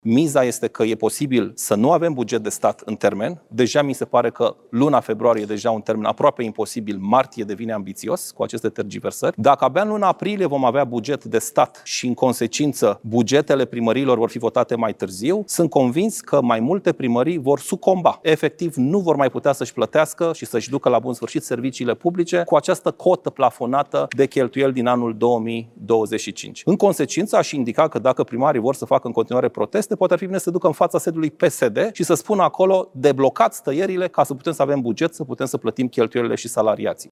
Miza este că e posibil să nu avem buget de stat în termen. Deja mi se pare că luna februarie e deja un termen aproape imposibil, martie devine ambițios cu aceste tergiversări. Dacă abia în luna aprilie vom avea buget de stat și în consecință bugetele primăriilor vor fi votate mai târziu, sunt convins că mai multe primării vor sucomba. Efectiv, nu vor mai putea să-și plătească și să-și ducă la bun sfârșit serviciile publice cu această cotă plafonată de cheltuieli din anul 2025. În consecință, aș indica că dacă primarii vor să facă în continuare proteste, poate ar fi bine să ducă în fața sediului PSD și să spună acolo: deblocați tăierile ca să putem să avem buget, să putem să plătim cheltuielile și salariații.